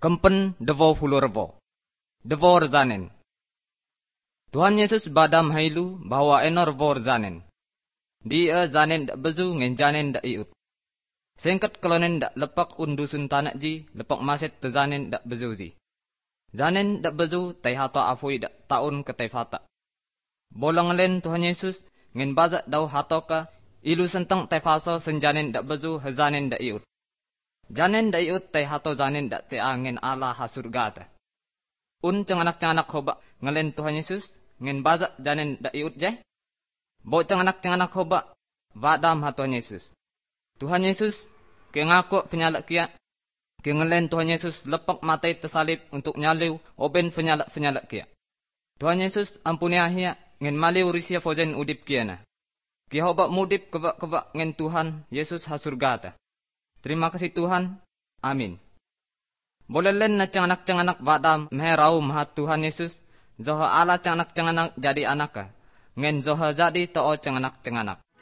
Kempen devo fulu revo. Devo rezanen. Tuhan Yesus badam hailu bahwa enor revo rezanen. Dia zanen dak bezu ngen janen dak iut. Sengket kelonen dak lepak undusun tanak ji, lepak maset tezanen dak bezu zi. Zanen dak bezu tay hato afui dak taun ke tay fata. Bolong len Tuhan Yesus ngen bazak dau hato ka ilu senteng tay faso senjanen dak bezu hezanen dak iut. Janen dak iut tay hato zanen dak te ngen Allah ha surga ta. Cenganak hoba ngelen Tuhan Yesus ngen bazak janen dak iut je. Bo cenganak hoba vadam ha Tuhan Yesus. Tuhan Yesus ke ngaku penyalak kia, ke ngelen Tuhan Yesus lepak matai tersalib untuk nyaliu oben penyalak kia. Tuhan Yesus ampuni ahia ngen maliu risia fojen udip kia na. Ki hoba mudip kebak ngen Tuhan Yesus ha surga ta. Terima kasih Tuhan. Amin. Boleh len na cenganak vadam meherau maha Tuhan Yesus. Zoha ala cenganak jadi anaka. Ngen zoha jadi to'o cenganak.